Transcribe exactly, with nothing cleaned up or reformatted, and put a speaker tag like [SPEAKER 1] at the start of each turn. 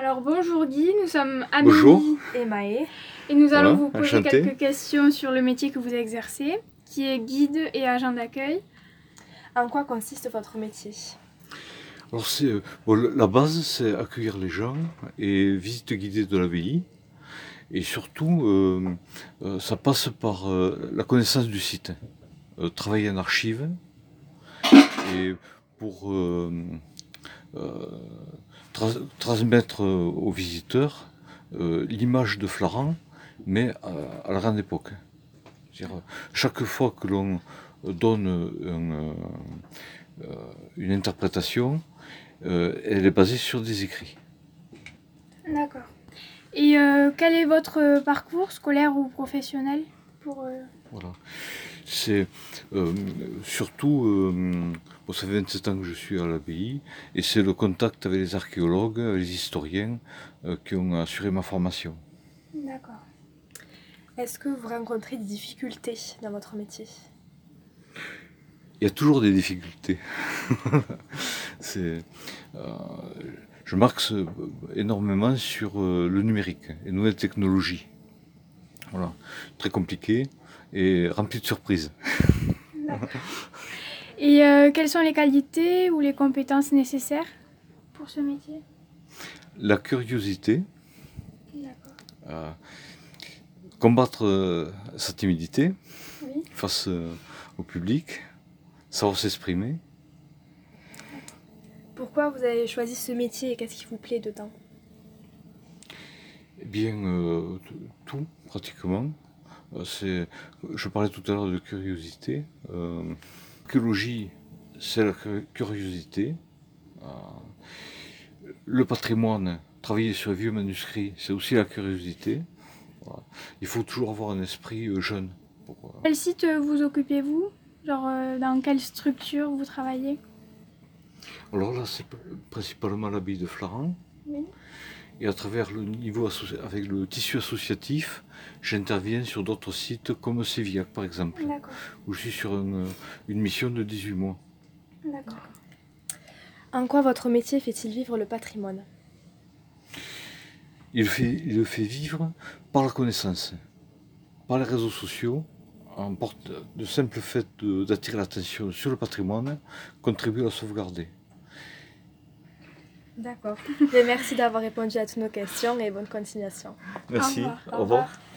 [SPEAKER 1] Alors bonjour Guy, nous sommes Amélie
[SPEAKER 2] Bonjour.
[SPEAKER 1] et Maë et nous allons
[SPEAKER 2] Voilà,
[SPEAKER 1] vous poser
[SPEAKER 2] enchanté.
[SPEAKER 1] quelques questions sur le métier que vous exercez, qui est guide et agent d'accueil. En quoi consiste votre métier?
[SPEAKER 2] Alors c'est, euh, bon, le- la base, c'est accueillir les gens et visite guidée de l'abbaye. Et surtout, euh, euh, ça passe par euh, la connaissance du site, euh, travailler en archive et pour euh, euh, tra- transmettre euh, aux visiteurs euh, l'image de Florent, mais à, à la grande époque. C'est-à-dire, chaque fois que l'on donne un, euh, euh, une interprétation, euh, elle est basée sur des écrits.
[SPEAKER 1] D'accord. Et euh, quel est votre parcours scolaire ou professionnel pour, euh...
[SPEAKER 2] Voilà. C'est euh, surtout, euh, bon, ça fait vingt-sept ans que je suis à l'abbaye, et c'est le contact avec les archéologues, les historiens, euh, qui ont assuré ma formation.
[SPEAKER 1] D'accord. Est-ce que vous rencontrez des difficultés dans votre métier?
[SPEAKER 2] Il y a toujours des difficultés. c'est, euh, je marque ce- énormément sur euh, le numérique, les nouvelles technologies. Voilà. Très compliqué et rempli de surprises.
[SPEAKER 1] Et euh, quelles sont les qualités ou les compétences nécessaires pour ce métier?
[SPEAKER 2] La curiosité,
[SPEAKER 1] D'accord.
[SPEAKER 2] euh, combattre euh, sa timidité
[SPEAKER 1] Oui.
[SPEAKER 2] face euh, au public, savoir s'exprimer.
[SPEAKER 1] Pourquoi vous avez choisi ce métier et qu'est-ce qui vous plaît dedans?
[SPEAKER 2] Eh bien, euh, t- tout, pratiquement. Euh, c'est, je parlais tout à l'heure de curiosité. Euh, L'archéologie, c'est la cu- curiosité. Euh, le patrimoine, travailler sur les vieux manuscrits, c'est aussi la curiosité. Voilà. Il faut toujours avoir un esprit euh, jeune. Pour, euh,
[SPEAKER 1] Quel site euh, vous occupez-vous? Genre euh, dans quelle structure vous travaillez?
[SPEAKER 2] Alors là, c'est p- principalement l'abbaye de Florent.
[SPEAKER 1] Oui.
[SPEAKER 2] Et à travers le niveau associ- avec le tissu associatif, j'interviens sur d'autres sites comme Sévillac par exemple,
[SPEAKER 1] D'accord.
[SPEAKER 2] où je suis sur un, euh, une mission de dix-huit mois.
[SPEAKER 1] D'accord. En quoi votre métier fait-il vivre le patrimoine?
[SPEAKER 2] Il le fait, il le fait vivre par la connaissance, par les réseaux sociaux, en porte, de simple fait de- d'attirer l'attention sur le patrimoine, contribue à le sauvegarder.
[SPEAKER 1] D'accord. Merci d'avoir répondu à toutes nos questions et bonne continuation.
[SPEAKER 2] Merci,
[SPEAKER 1] Au revoir.
[SPEAKER 2] au revoir.